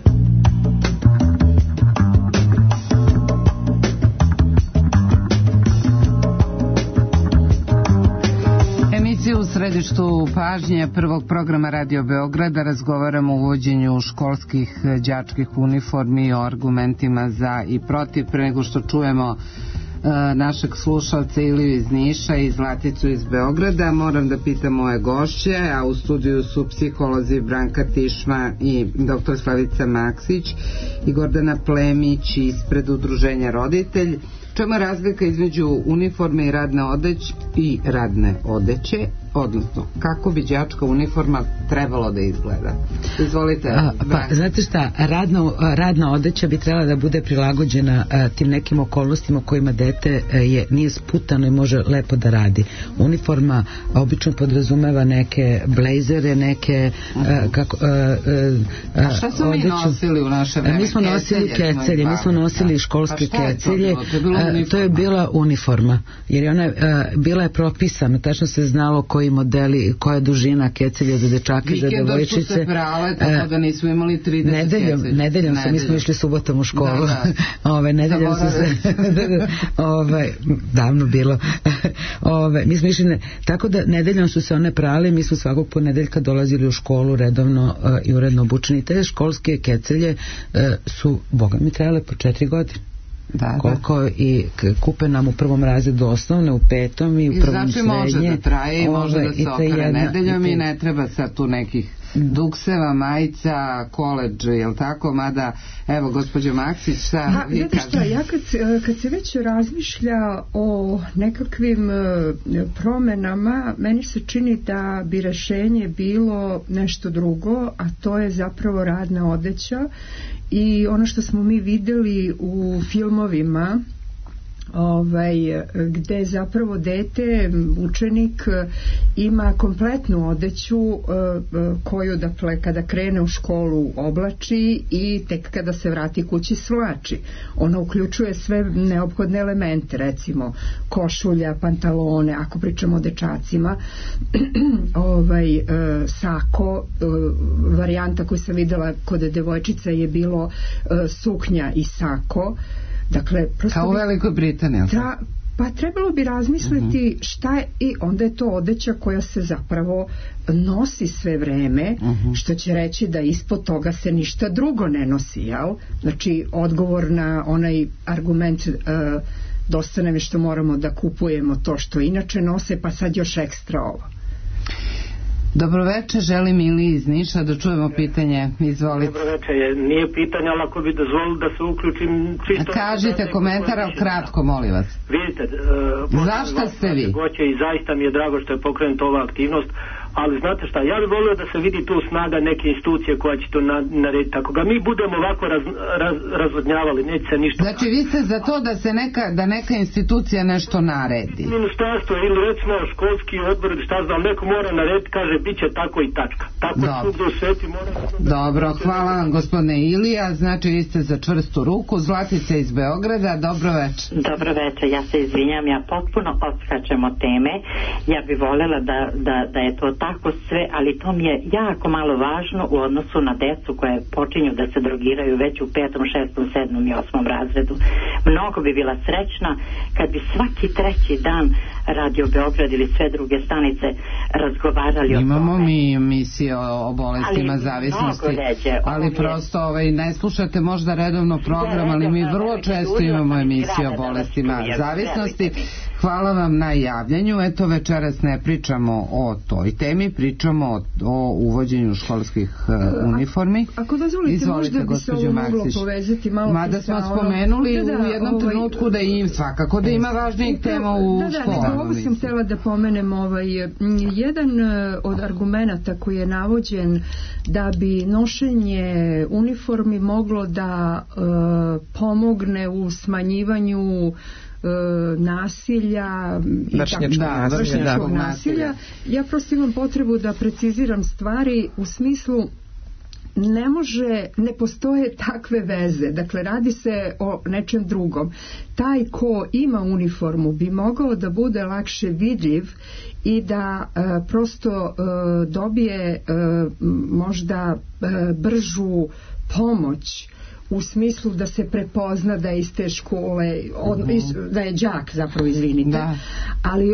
U središtu pažnje prvog programa Radio Beograda razgovaramo o uvođenju školskih đačkih uniformi i o argumentima za i protiv. Pre nego što čujemo našeg slušalca Iliju iz Niša i Zlaticu iz Beograda, moram da pitam moje gošće, a u studiju su psiholozi Branka Tišma i dr. Slavica Maksić i Gordana Plemić ispred udruženja Roditelj. Čemu je razlika između uniforme i radne odeće, odnosno kako bi đačka uniforma trebalo da izgleda? Izvolite. Znate šta, radna odeća bi trebala da bude prilagođena tim nekim okolnostima u kojima dete nije sputano i može lepo da radi. Uniforma obično podrazumeva neke blejzere, neke šta smo mi nosili u naše vreme? Mi smo nosili kecelje, mi smo nosili školske kecelje. To je bila uniforma, jer je ona bila je propisana, tačno se znalo koji modeli, koja je dužina kecelja za dečake, za devojčice. Vikendom su se prale, tako da nismo imali 30 kecelja. Nedeljom mi smo išli subotom u školu. Nedeljom su se davno bilo. Mi smo išli, tako da nedeljom su se one prale, mi smo svakog ponedeljka dolazili u školu redovno i uredno obučeni. Te školske kecelje su, boga mi, trebale po 4 godine. Koliko i kupe nam u prvom razredu osnovne, u petom i u prvom srednje. Znači može da traje i može da se okare nedeljom i ne treba sad tu nekih dukseva, majica, koledž, jel tako? Mada, evo, gospođo Maksić, šta vi kažete? Ja kad se već razmišlja o nekakvim promenama, meni se čini da bi rešenje bilo nešto drugo, a to je zapravo radna odeća i ono što smo mi videli u filmovima gde zapravo dete, učenik ima kompletnu odeću koju dakle kada krene u školu oblači i tek kada se vrati kući svlači. Ona uključuje sve neophodne elemente, recimo košulja, pantalone, ako pričamo o dečacima, sako, varijanta koju sam videla kod devojčica je bilo suknja i sako. Dakle, kao u Velikoj Britaniji. Pa trebalo bi razmisliti šta je, i onda je to odeća koja se zapravo nosi sve vreme, što će reći da ispod toga se ništa drugo ne nosi, jel? Znači, odgovor na onaj argument dosta nam je što moramo da kupujemo to što inače nose, pa sad još ekstra ovo. Dobroveče, želim Ili iz Niša da čujemo pitanje, izvolite. Dobroveče, nije pitanje, ali ako bi dozvolili da se uključim čisto... Kažite komentar, ali kratko, molim vas. Vidite, zašto ste vi? I zaista mi je drago što je pokrenuta ova aktivnost, ali znate šta, ja bih volio da se vidi tu snaga neke institucije koja će to narediti. Ako ga mi budemo ovako razvodnjavali, neće se ništa... Znači vi ste za to da neka institucija nešto naredi? Ministarstvo ili recimo školski odbor, šta znam, neko mora narediti, kaže bit će tako i tačka. Tako svugdje u sveti mora... Dobro, hvala vam gospodine Ilija, znači vi ste za čvrstu ruku. Zlatica iz Beograda, dobro večer. Dobro večer, ja se izvinjam, ja potpuno odskačem od teme. Ja bih voljela da je to tako sve, ali to mi je jako malo važno u odnosu na decu koje počinju da se drogiraju već u 5., 6., 7. i 8. razredu. Mnogo bi bila srećna kad bi svaki treći dan Radio Beograd ili sve druge stanice razgovarali o tome. Imamo mi emisije o bolestima zavisnosti, ali prosto ne slušate možda redovno program, ali mi vrlo često imamo emisije o bolestima zavisnosti. Hvala vam na javljanju. Eto, večeras ne pričamo o toj temi, pričamo o uvođenju školskih uniformi. Ako dozvolite, možda bi se ovo moglo povezati malo. Mada smo spomenuli u jednom trenutku da im svakako da ima važnijih tema u školama. Ovo sam htjela da pomenem. Jedan od argumenata koji je navođen da bi nošenje uniformi moglo da pomogne u smanjivanju nasilja i vršnjačkog nasilja. Ja prosto imam potrebu da preciziram stvari u smislu ne postoje takve veze. Dakle, radi se o nečem drugom. Taj ko ima uniformu bi mogao da bude lakše vidljiv i da prosto dobije možda bržu pomoć u smislu da se prepozna da je iz te škole, da je đak, zapravo, izvinite. Ali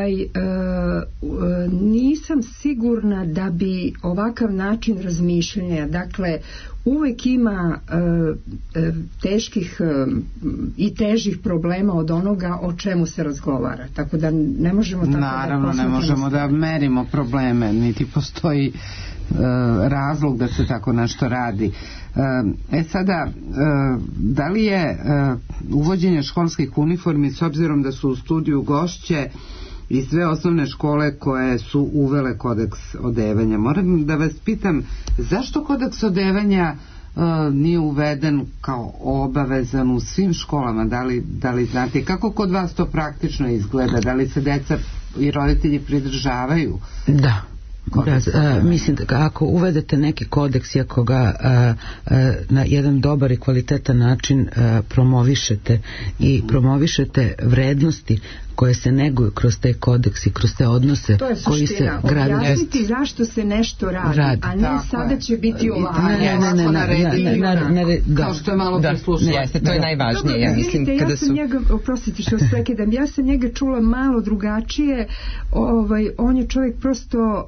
nisam sigurna da bi ovakav način razmišljanja, dakle, uvek ima teških i težih problema od onoga o čemu se razgovara. Tako da ne možemo tako naravno, ne možemo da merimo probleme, niti postoji razlog da se tako nešto radi. Sada, da li je uvođenje školskih uniformi, s obzirom da su u studiju gošće i sve osnovne škole koje su uvele kodeks odevanja, moram da vas pitam, zašto kodeks odevanja nije uveden kao obavezan u svim školama? Da li znate kako kod vas to praktično izgleda? Da li se deca i roditelji pridržavaju? Da. Mislim da ako uvedete neki kodeks i ako ga na jedan dobar i kvalitetan način promovišete i promovišete vrednosti koje se neguju kroz te kodeksi, kroz te odnose koji se grade. Objasniti zašto se nešto radi, a ne sada će biti ovako. Kao što je malo preslušalo. To je najvažnije. Ja mislim kada su... Oprostite što se prekidam, ja sam njega čula malo drugačije. On je čovjek prosto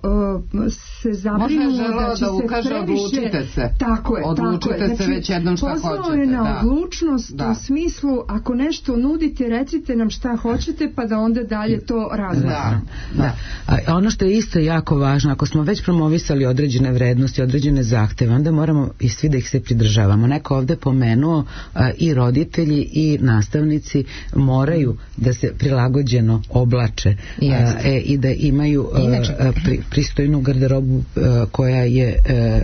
se zabrinuo da će se previše... Odlučite se. Tako je. Odlučite se već jednom šta hoćete. Pozvao je na odlučnost u smislu, ako nešto nudite, recite nam šta hoćete, pa da onda dalje to razmatramo. A ono što je isto jako važno, ako smo već promovisali određene vrednosti, određene zahteve, onda moramo i svi da ih se pridržavamo. Neko ovde pomenuo i roditelji i nastavnici moraju da se prilagođeno oblače i da imaju pristojnu garderobu koja je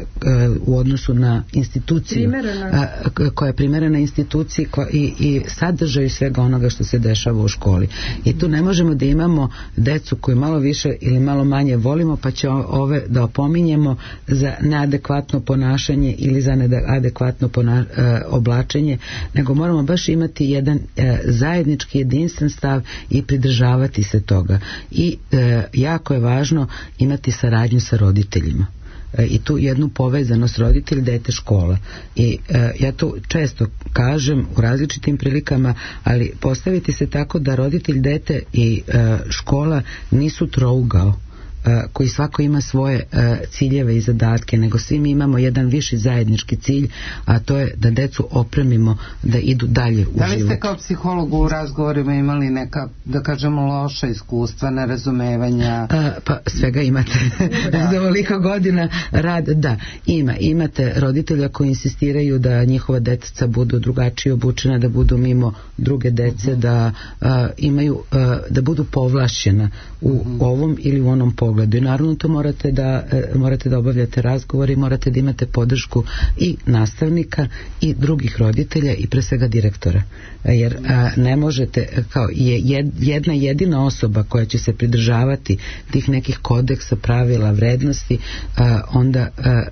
u odnosu na instituciju, koja je primerena instituciji i sadržaju svega onoga što se dešava u školi. I tu ne možemo da imamo decu koju malo više ili malo manje volimo, pa će ove da opominjemo za neadekvatno ponašanje ili za neadekvatno oblačenje, nego moramo baš imati jedan zajednički jedinstven stav i pridržavati se toga. I jako je važno imati saradnju sa roditeljima. I tu jednu povezanost roditelj, dete, škola. I ja to često kažem u različitim prilikama, ali postaviti se tako da roditelj, dete i škola nisu trougao koji svako ima svoje ciljeve i zadatke, nego svi mi imamo jedan viši zajednički cilj, a to je da decu opremimo da idu dalje u život. Da li ste kao psiholog u razgovorima imali neka, da kažemo, loša iskustva, nerazumevanja? Pa svega imate. Za ovoliko godina rad, imate roditelja koji insistiraju da njihova deca budu drugačije obučena, da budu mimo druge dece, da imaju, da budu povlašćena u ovom ili u onom pogledu. I naravno to morate da obavljate razgovor i morate da imate podršku i nastavnika i drugih roditelja i pre svega direktora. Jer ne možete, kao jedna jedina osoba koja će se pridržavati tih nekih kodeksa, pravila, vrednosti, onda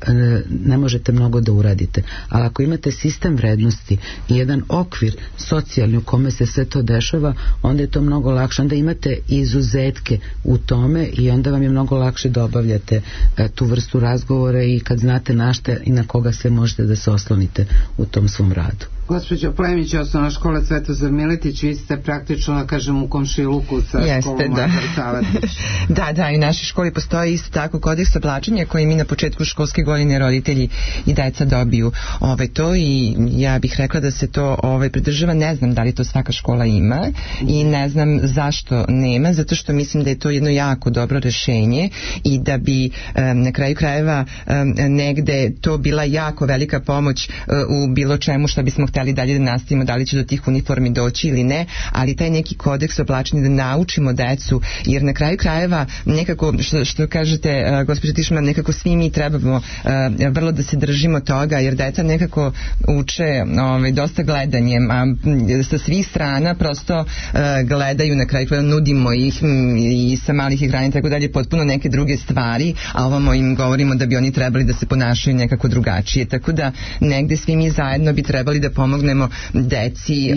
ne možete mnogo da uradite. Ali ako imate sistem vrednosti i jedan okvir socijalni u kome se sve to dešava, onda je to mnogo lakše. Onda imate izuzetke u tome i onda vam je mnogo lakše da obavljate tu vrstu razgovora i kad znate na šta i na koga sve možete da se oslonite u tom svom radu. Gospođo Plemić, osnovna škola Svetozar Miletić, vi ste praktično, da kažem, u komšiluku sa školom Savatić. Da, i u našoj školi postoji isto tako kodeks oblačenja koji mi na početku školske godine roditelji i deca dobiju to, i ja bih rekla da se to pridržava. Ne znam da li to svaka škola ima i ne znam zašto nema, zato što mislim da je to jedno jako dobro rešenje i da bi na kraju krajeva negde to bila jako velika pomoć u bilo čemu što bismo hteli dalje da nastavimo, da li će do tih uniformi doći ili ne, ali taj neki kodeks oblačenja da naučimo decu, jer na kraju krajeva nekako, što kažete gospođa Tišman, nekako svi mi trebamo vrlo da se držimo toga, jer deca nekako uče dosta gledanjem, a sa svih strana prosto gledaju, na kraju krajeva nudimo ih i sa malih ekrana i tako dalje, potpuno neke druge stvari, a ovamo im govorimo da bi oni trebali da se ponašaju nekako drugačije, tako da negde svi mi zajedno bi trebali da pomognemo deci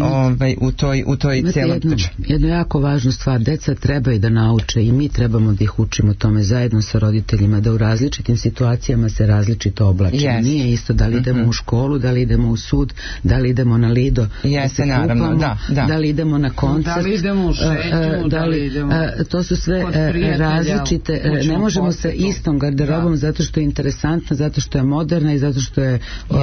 u toj celom priču. Jednu jako važnu stvar, deca trebaju da nauče i mi trebamo da ih učimo tome zajedno sa roditeljima, da u različitim situacijama se različito oblačimo. Nije isto da li idemo u školu, da li idemo u sud, da li idemo na lido, da se kupamo, da li idemo na koncert, da li idemo u šetnju, da li idemo to su sve različite, ne možemo sa istom garderobom zato što je interesantna, zato što je moderna i zato što je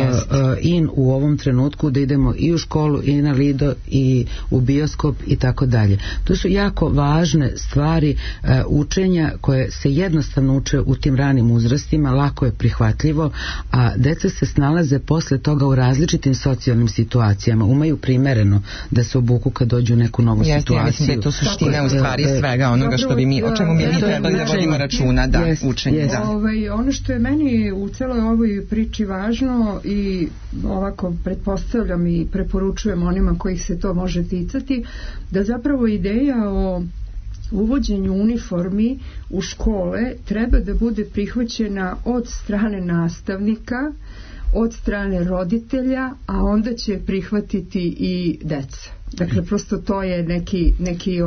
in u ovom trenutku da idemo i u školu i na lido i u bioskop i tako dalje. To su jako važne stvari učenja koje se jednostavno uče u tim ranim uzrastima, lako je prihvatljivo, a deca se snalaze posle toga u različitim socijalnim situacijama, umeju primereno da se obuku kad dođu u neku novu situaciju. Ja mislim da je to suština u stvari svega onoga što bi mi, o čemu mi trebali da vodimo računa, učenje. Ono što je meni u celoj ovoj priči važno i ovako pretpostavljam i preporučujem onima kojih se to može ticati, da zapravo ideja o uvođenju uniformi u škole treba da bude prihvaćena od strane nastavnika, od strane roditelja, a onda će prihvatiti i deca. Dakle, prosto to je neki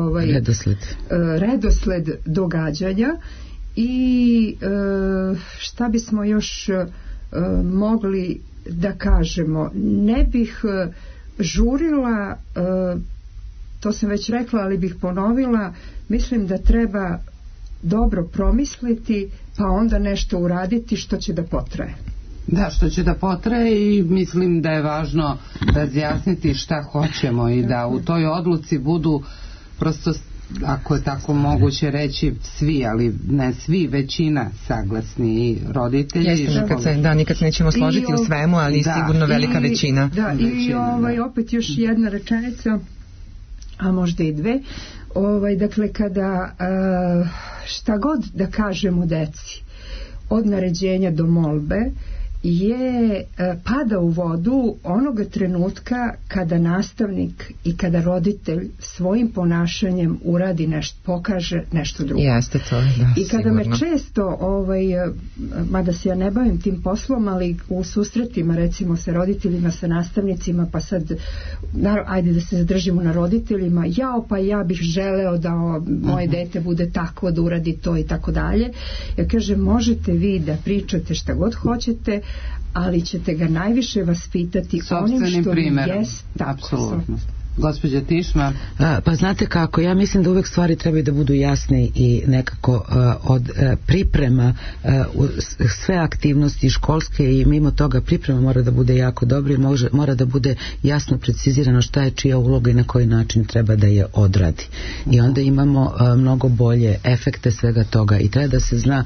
redosled događanja. I šta bismo još mogli da kažemo, ne bih žurila, to sam već rekla, ali bih ponovila, mislim da treba dobro promisliti pa onda nešto uraditi što će da potraje. Da, što će da potraje, i mislim da je važno razjasniti šta hoćemo i da u toj odluci budu prosto, ako je tako moguće reći, svi, ali ne svi, većina saglasni, i roditelji. Jeste, nikad se nećemo složiti u svemu, ali sigurno velika većina. Da, i opet još jedna rečenica, a možda i dve. Dakle, kada šta god da kažemo deci, od naređenja do molbe, je pada u vodu onoga trenutka kada nastavnik i kada roditelj svojim ponašanjem uradi nešto, pokaže nešto drugo. Jeste to, i kada sigurno. Me često mada se ja ne bavim tim poslom, ali u susretima recimo sa roditeljima, sa nastavnicima, pa sad ajde da se zadržimo na roditeljima, ja bih želeo da moje dete bude takvo, da uradi to i tako dalje. Ja kažem, možete vi da pričate šta god hoćete, ali ćete ga najviše vaspitati onim što jest. Apsolutno. Gospođa Tišma. Pa znate kako, ja mislim da uvek stvari trebaju da budu jasne i nekako od priprema sve aktivnosti školske i mimo toga priprema mora da bude jako dobra i mora da bude jasno precizirano šta je čija uloga i na koji način treba da je odradi. I onda imamo mnogo bolje efekte svega toga i treba da se zna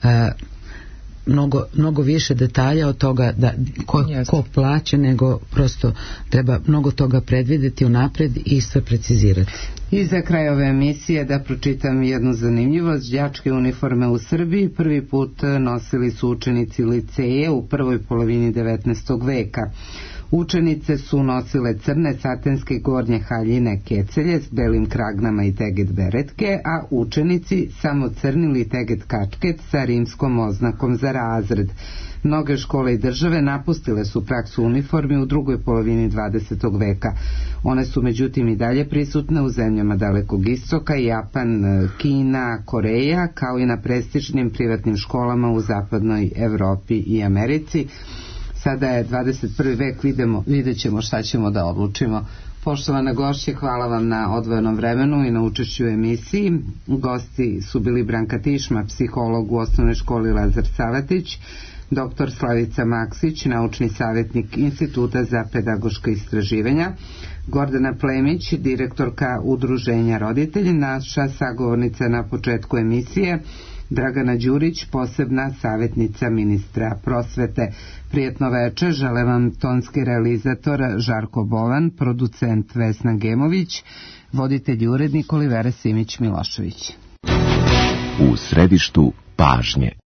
mnogo više detalja od toga da ko plaća, nego prosto treba mnogo toga predvideti unapred i sve precizirati. I za kraj ove emisije da pročitam jednu zanimljivost. Đačke uniforme u Srbiji prvi put nosili su učenici liceje u prvoj polovini 19. veka. Učenice su nosile crne satenske gornje haljine kecelje s belim kragnama i teget beretke, a učenici samo crnili teget kačket sa rimskom oznakom za razred. Mnoge škole i države napustile su praksu uniformi u drugoj polovini 20. veka. One su međutim i dalje prisutne u zemljama Dalekog istoka, Japan, Kina, Koreja, kao i na prestižnim privatnim školama u zapadnoj Evropi i Americi. Sada je 21. vek, vidjet ćemo šta ćemo da odlučimo. Poštovana gošće, hvala vam na odvojenom vremenu i na učešću u emisiji. Gosti su bili Branka Tišma, psiholog u osnovnoj školi Lazar Salatić, dr. Slavica Maksić, naučni savjetnik Instituta za pedagoška istraživanja, Gordana Plemić, direktorka Udruženja roditelji, naša sagovornica na početku emisije, Dragana Đurić, posebna savjetnica ministra prosvete. Prijetno večer, žele vam tonski realizator Žarko Bovan, producent Vesna Gemović, voditelj i urednik Olivera Simić Milošević. U središtu pažnje.